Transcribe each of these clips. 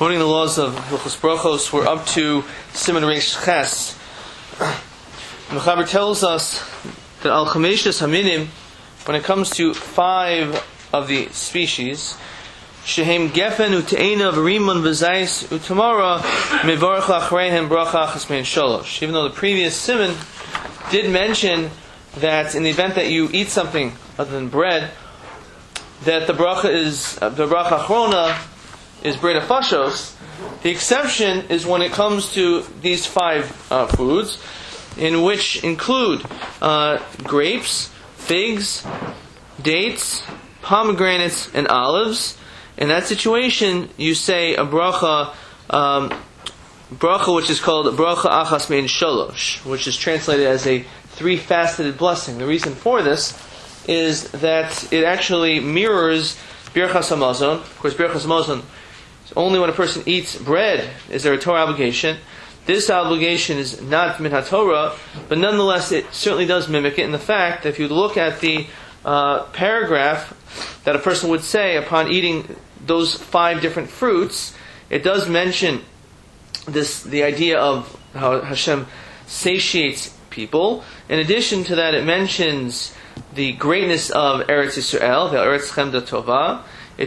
Quoting the laws of Hilchos Brachos, we're up to Siman Reish Ches. Mechaber tells us that Al Chameshes Haminim, when it comes to 5 of the species, Shehem Gefen Uteina V'Rimon V'Zais Utamara Mevarach Lachreihem Bracha Chasmein Shalosh. Even though the previous Siman did mention that in the event that you eat something other than bread, that the bracha is the bracha achrona is Brei Nefashos. The exception is when it comes to these 5 foods, in which include grapes, figs, dates, pomegranates, and olives. In that situation, you say a bracha which is called bracha achas mein shalosh, which is translated as a 3-faceted blessing. The reason for this is that it actually mirrors Birchas Hamazon. Of course, Birchas Hamazon, only when a person eats bread is there a Torah obligation. This obligation is not min HaTorah, but nonetheless it certainly does mimic it in the fact that if you look at the paragraph that a person would say upon eating those 5 different fruits, it does mention the idea of how Hashem satiates people. In addition to that, it mentions the greatness of Eretz Yisrael, the Eretz Chemda Tova.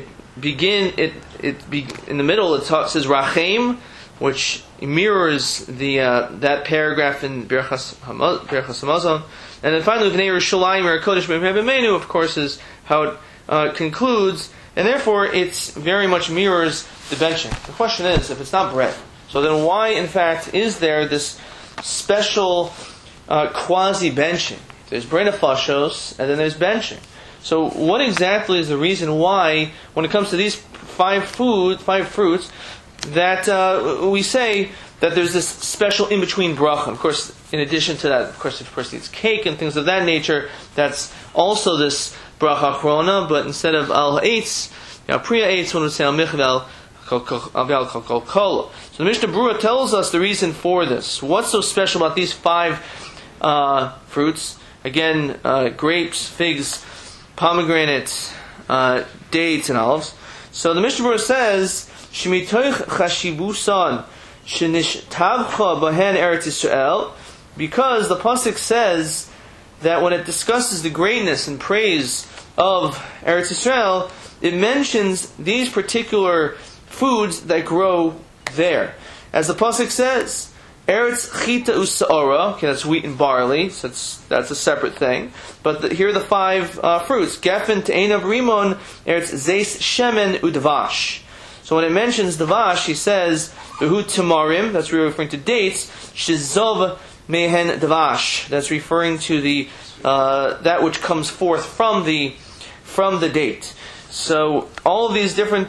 In the middle it says Rachem, which mirrors that paragraph in Birchas Hamazon. And then finally, V'nei Yerushalayim or Kodesh B'Menu, of course, is how it concludes, and therefore it very much mirrors the benching. The question is, if it's not bread, so then why, in fact, is there this special quasi-benching? There's Brei Nefashos, and then there's benching. So what exactly is the reason why, when it comes to these 5 fruits, that we say that there's this special in-between bracha? Of course, in addition to that, of course, if a person eats cake and things of that nature, that's also this bracha achrona, but instead of al ha'etz, priya eitz, one would say al michvel kol kol. So the Mishnah Berurah tells us the reason for this. What's so special about these 5 fruits? Again, grapes, figs, pomegranates, dates, and olives. So the Mishnah Berurah says, Shemitoich chashibusan shenishtabcha bahen Eretz Yisrael, because the pasuk says that when it discusses the greatness and praise of Eretz Yisrael, it mentions these particular foods that grow there. As the pasuk says, Eretz chita u'sa'ora, okay, that's wheat and barley, so that's a separate thing. But here are the 5 fruits: Gefen, Te'ena, Rimon, Eretz zeis, Shemen, Udvash. So when it mentions Dvash, he says, Behu Tamarim, that's referring to dates, Shizov Mehen Dvash, that's referring to the that which comes forth from the date. So all of these different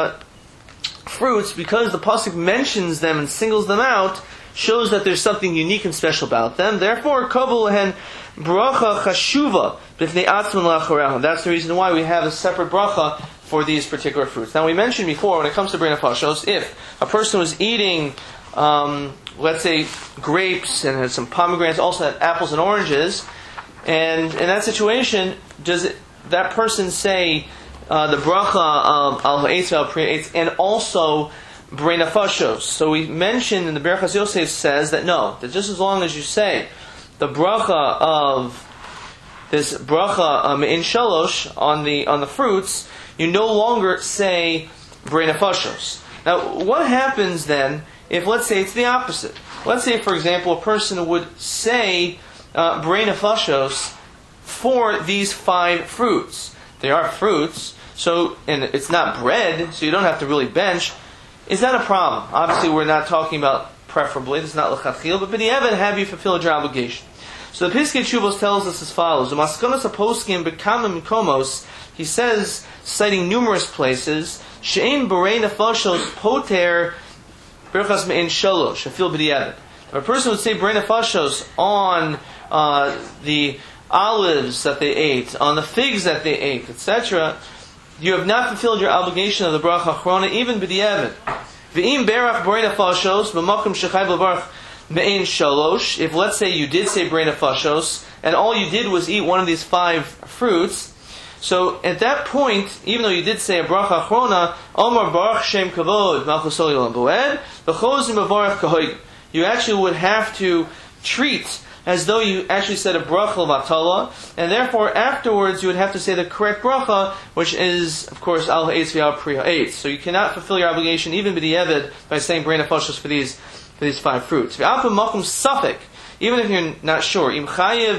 fruits, because the pasuk mentions them and singles them out, shows that there's something unique and special about them. Therefore, Kabul Hen Bracha Chashuva B'fnei Atzman La'achareham. That's the reason why we have a separate bracha for these particular fruits. Now, we mentioned before, when it comes to Brei Nefashos, if a person was eating, let's say, grapes and had some pomegranates, also had apples and oranges, and in that situation, does that person say the bracha of Al Ha'etz Val Priya Eitz and also Brei Nefashos? So we mentioned in the Birchas Yosef says that no, that just as long as you say the bracha of this bracha in shalosh on the fruits, you no longer say Brei Nefashos. Now, what happens then if, let's say, it's the opposite? Let's say, for example, a person would say Brei Nefashos for these 5 fruits. They are fruits, and it's not bread, so you don't have to really bench. Is that a problem? Obviously, we're not talking about preferably. This is not l'chachil, but b'di'evet, have you fulfilled your obligation? So the Piskei Teshuvos tells us as follows: the Maskonos HaPoskim b'kama mikomos, he says, citing numerous places, she'ein Brei Nefashos poter birchas me'en shalosh, afil b'di'evet. If a person would say Brei Nefashos on the olives that they ate, on the figs that they ate, etc., you have not fulfilled your obligation of the bracha achrona, even b'di'evet. V'im berach Brei Nefashos b'makom shechayv l'barach me'en shalosh. If, let's say, you did say Brei Nefashos, and all you did was eat one of these 5 fruits, So at that point, even though you did say a bracha achrona, Omar Baruch Shem Kavod Malchus Olam Boed, v'chozim Bavarach Kahoig, you actually would have to treat as though you actually said a bracha l'vatala, and therefore afterwards you would have to say the correct bracha, which is, of course, al ha'etz v'al pri ha'etz. So you cannot fulfill your obligation even b'di'evid by saying brain nefashos for these 5 fruits. V'al p'makom safek, even if you're not sure, im chayiv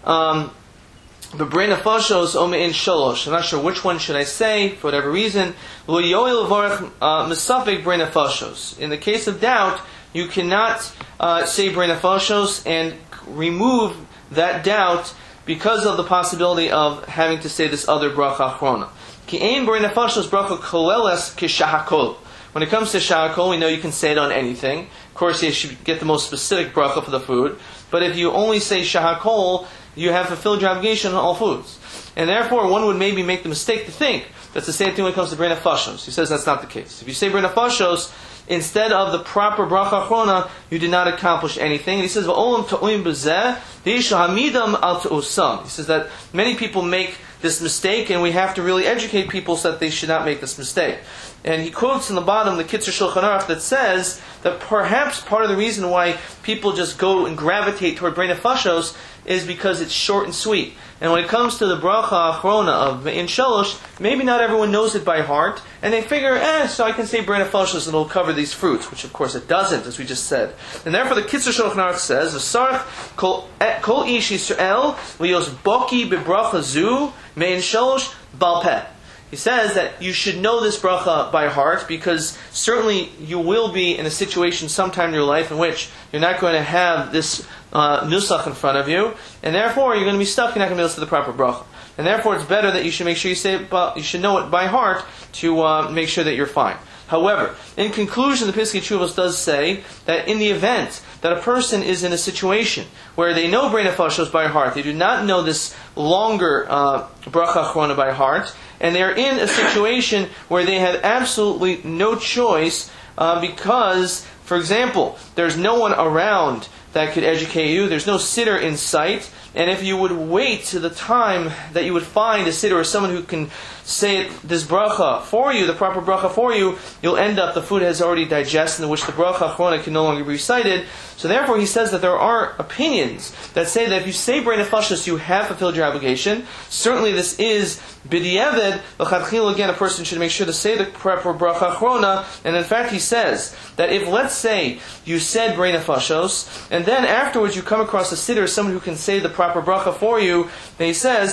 b'brain nefashos o me'in shalosh. I'm not sure which one should I say for whatever reason. Lo yoel v'orach misafek brain nefashos. In the case of doubt, you cannot say brain nefashos and remove that doubt because of the possibility of having to say this other bracha achrona. Ki ein brain nefashos bracha koleles kishahakol. When it comes to shahakol, we know you can say it on anything. Of course, you should get the most specific bracha for the food. But if you only say shahakol, you have fulfilled your obligation on all foods. And therefore, one would maybe make the mistake to think that's the same thing when it comes to brain nefashos. He says that's not the case. If you say brain nefashos, instead of the proper bracha achrona, you did not accomplish anything. And he says, "Va'olam ta'oim b'zeh v'yishamidam al ta'usam." He says that many people make this mistake, and we have to really educate people so that they should not make this mistake. And he quotes in the bottom the Kitzur Shulchan Aruch that says that perhaps part of the reason why people just go and gravitate toward brain nefashos is because it's short and sweet. And when it comes to the bracha achrona of Me'in Shalosh, maybe not everyone knows it by heart, and they figure, so I can say brain nefashos and it'll cover these fruits, which of course it doesn't, as we just said. And therefore the Kitzur Shulchan Aruch says, V'sarach kol ish Yisrael lios boki bebracha zu Me'in Shalosh bal peh. He says that you should know this bracha by heart because certainly you will be in a situation sometime in your life in which you're not going to have this nusach in front of you, and therefore you're going to be stuck. You're not going to be able to say the proper bracha, and therefore it's better that you should make sure you say it. But you should know it by heart to make sure that you're fine. However, in conclusion, the Piskei Teshuvos does say that in the event that a person is in a situation where they know brain nefashos by heart, they do not know this longer bracha achrona by heart, and they're in a situation where they have absolutely no choice because, for example, there's no one around that could educate you, there's no sitter in sight, and if you would wait to the time that you would find a sitter or someone who can say this bracha for you, the proper bracha for you, you'll end up, the food has already digested, in which the bracha achrona can no longer be recited. So therefore he says that there are opinions that say that if you say brain nefashos, you have fulfilled your obligation. Certainly this is b'di'evid, l'chadchil, again, a person should make sure to say the proper bracha achrona, and in fact he says that if, let's say, you said brain nefashos, and then afterwards you come across a sitter, someone who can say the proper bracha for you, then he says,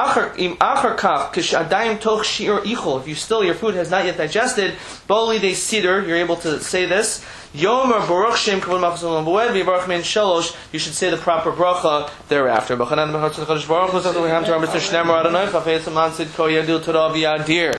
if you still, your food has not yet digested, boli de siddur, you're able to say this. Yomer Baruch Shem Kavod Malchus Olam Boed v'Baruch Me'in Shalosh. You should say the proper bracha thereafter.